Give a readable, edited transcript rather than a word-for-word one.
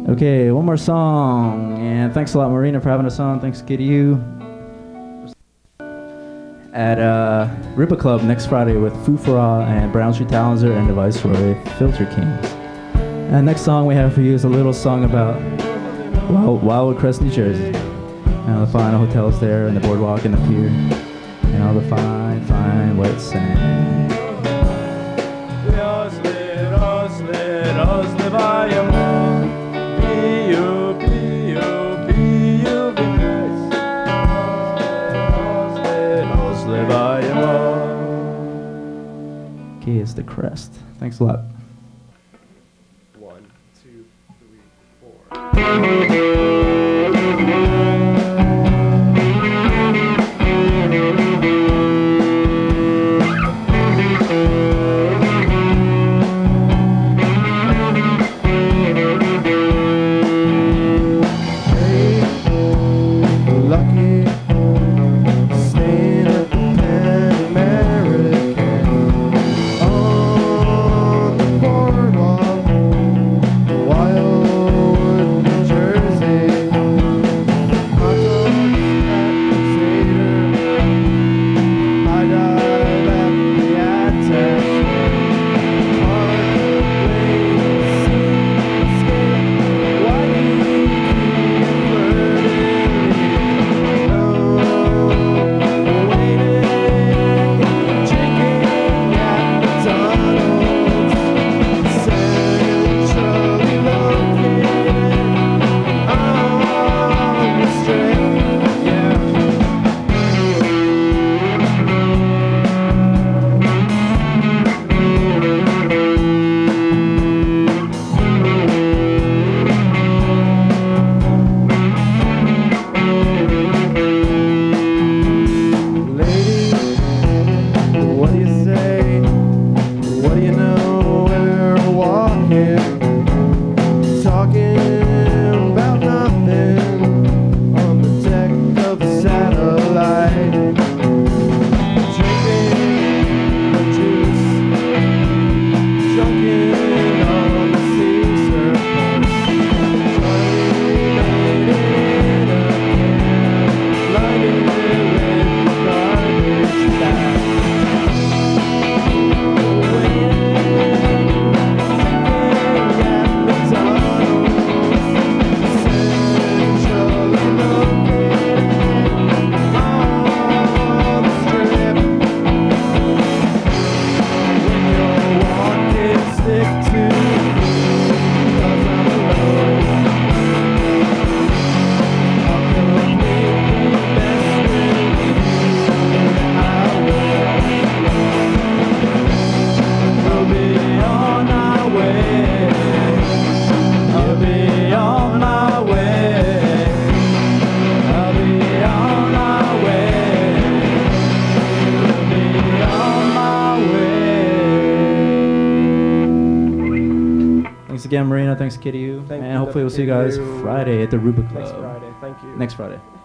Okay, one more song. And thanks a lot, Marina, for having us on. Thanks, Kitty U. At Rippa Club next Friday with Fufara and Brown Street Talenzer and the Viceroy Filter Kings. And next song we have for you is a little song about Wildwood Crest, New Jersey. And all the fine hotels there and the boardwalk and the pier. And all the fine, fine wet sand. Okay, it's the crest. Thanks a lot. 1, 2, 3, 4. Thanks again, Marina. Thanks, Kitty U. And hopefully we'll see you guys Friday at the Rubik Club. Next Friday. Thank you. Next Friday.